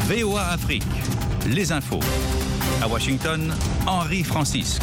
VOA Afrique, les infos. À Washington, Henri Francisque.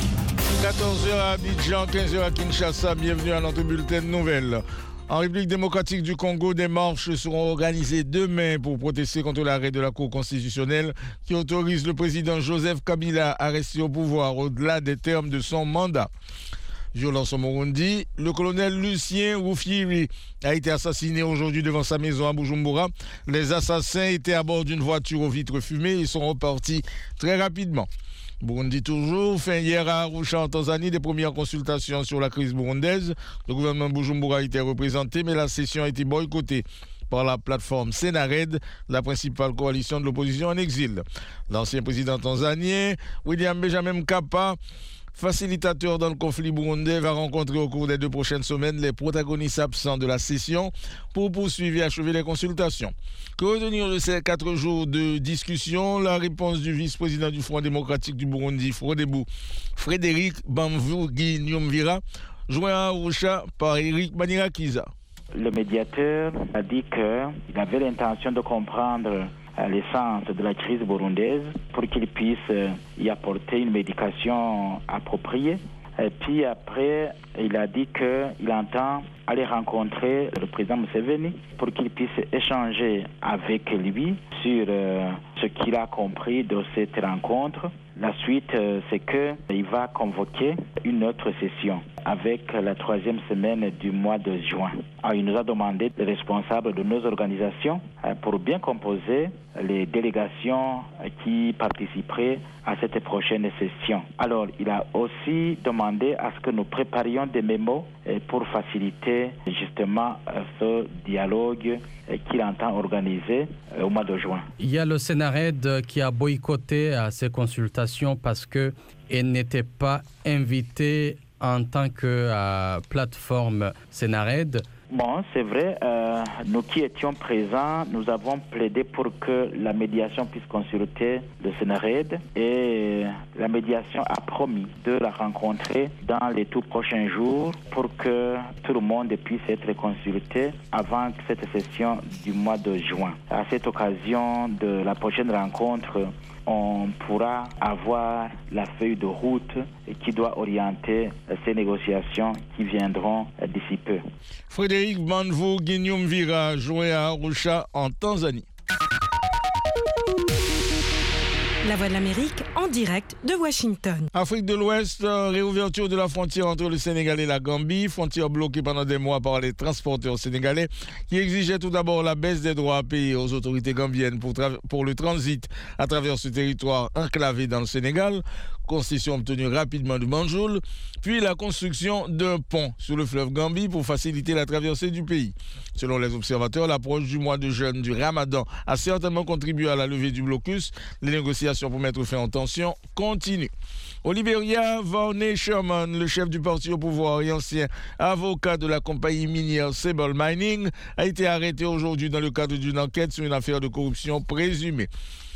14h à Abidjan, 15h à Kinshasa. Bienvenue à notre bulletin de nouvelles. En République démocratique du Congo, des marches seront organisées demain pour protester contre l'arrêt de la Cour constitutionnelle qui autorise le président Joseph Kabila à rester au pouvoir au-delà des termes de son mandat. Violence au Burundi, le colonel Lucien Rufyiri a été assassiné aujourd'hui devant sa maison à Bujumbura. Les assassins étaient à bord d'une voiture aux vitres fumées et sont repartis très rapidement. Burundi toujours, fin hier à Arusha en Tanzanie, des premières consultations sur la crise burundaise. Le gouvernement de Bujumbura a été représenté, mais la session a été boycottée par la plateforme Senared, la principale coalition de l'opposition en exil. L'ancien président tanzanien, William Benjamin Mkapa, facilitateur dans le conflit burundais, va rencontrer au cours des 2 prochaines semaines les protagonistes absents de la session pour poursuivre et achever les consultations. Que retenir de ces 4 jours de discussion? La réponse du vice-président du Front démocratique du Burundi, Frodebu, Frédéric Bamvugi Nyumvira, joint à Arusha par Eric Manirakiza. Le médiateur a dit qu'il avait l'intention de comprendre l'essence de la crise burundaise pour qu'il puisse y apporter une médication appropriée. Et puis après, il a dit qu'il entend aller rencontrer le président Museveni pour qu'il puisse échanger avec lui sur ce qu'il a compris de cette rencontre. La suite, c'est qu'il va convoquer une autre session avec la 3e semaine du mois de juin. Alors, il nous a demandé les responsables de nos organisations pour bien composer les délégations qui participeraient à cette prochaine session. Alors, il a aussi demandé à ce que nous préparions des mémos pour faciliter justement ce dialogue qu'il entend organiser au mois de juin. Il y a le Senared qui a boycotté ces consultations parce qu'elle n'était pas invitée en tant que plateforme Senared. Bon, c'est vrai, nous qui étions présents, nous avons plaidé pour que la médiation puisse consulter le Senared et la médiation a promis de la rencontrer dans les tout prochains jours pour que tout le monde puisse être consulté avant cette session du mois de juin. À cette occasion de la prochaine rencontre, on pourra avoir la feuille de route qui doit orienter ces négociations qui viendront d'ici peu. Frédéric Bamvugi Nyumvira, joint à Arusha en Tanzanie. La Voix de l'Amérique en direct de Washington. Afrique de l'Ouest, réouverture de la frontière entre le Sénégal et la Gambie, frontière bloquée pendant des mois par les transporteurs sénégalais qui exigeaient tout d'abord la baisse des droits à payer aux autorités gambiennes pour le transit à travers ce territoire enclavé dans le Sénégal, concession obtenue rapidement du Banjul, puis la construction d'un pont sur le fleuve Gambie pour faciliter la traversée du pays. Selon les observateurs, l'approche du mois de jeûne du Ramadan a certainement contribué à la levée du blocus. Les négociations pour mettre fin aux tensions continuent. Au Libéria, Varney Sherman, le chef du parti au pouvoir et ancien avocat de la compagnie minière Sable Mining, a été arrêté aujourd'hui dans le cadre d'une enquête sur une affaire de corruption présumée.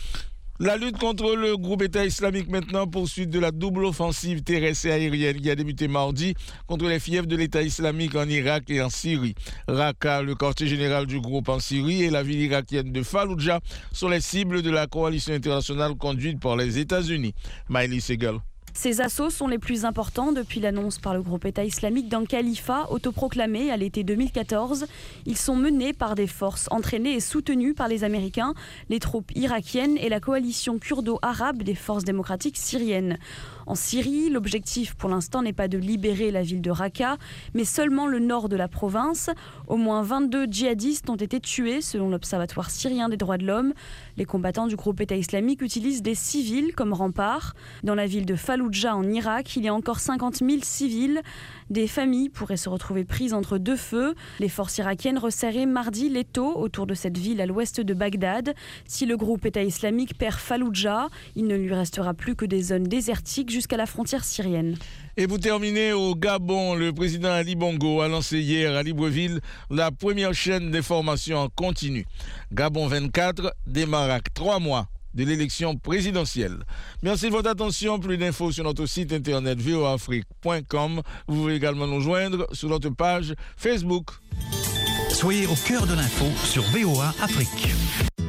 La lutte contre le groupe État islamique maintenant, poursuite de la double offensive terrestre et aérienne qui a débuté mardi contre les fiefs de l'État islamique en Irak et en Syrie. Raqqa, le quartier général du groupe en Syrie, et la ville irakienne de Fallujah sont les cibles de la coalition internationale conduite par les États-Unis. Miley Segal. Ces assauts sont les plus importants depuis l'annonce par le groupe État islamique d'un califat autoproclamé à l'été 2014. Ils sont menés par des forces entraînées et soutenues par les Américains, les troupes irakiennes et la coalition kurdo-arabe des forces démocratiques syriennes. En Syrie, l'objectif pour l'instant n'est pas de libérer la ville de Raqqa, mais seulement le nord de la province. Au moins 22 djihadistes ont été tués selon l'Observatoire syrien des droits de l'homme. Les combattants du groupe État islamique utilisent des civils comme rempart. Dans la ville de Fallujah en Irak, il y a encore 50 000 civils. Des familles pourraient se retrouver prises entre 2 feux. Les forces irakiennes resserraient mardi l'étau autour de cette ville à l'ouest de Bagdad. Si le groupe État islamique perd Fallujah, il ne lui restera plus que des zones désertiques jusqu'à la frontière syrienne. Et pour terminer, au Gabon, le président Ali Bongo a lancé hier à Libreville la première chaîne d'information en continu. Gabon 24 démarre à 3 mois de l'élection présidentielle. Merci de votre attention. Plus d'infos sur notre site internet voaafrique.com. Vous pouvez également nous joindre sur notre page Facebook. Soyez au cœur de l'info sur VOA Afrique.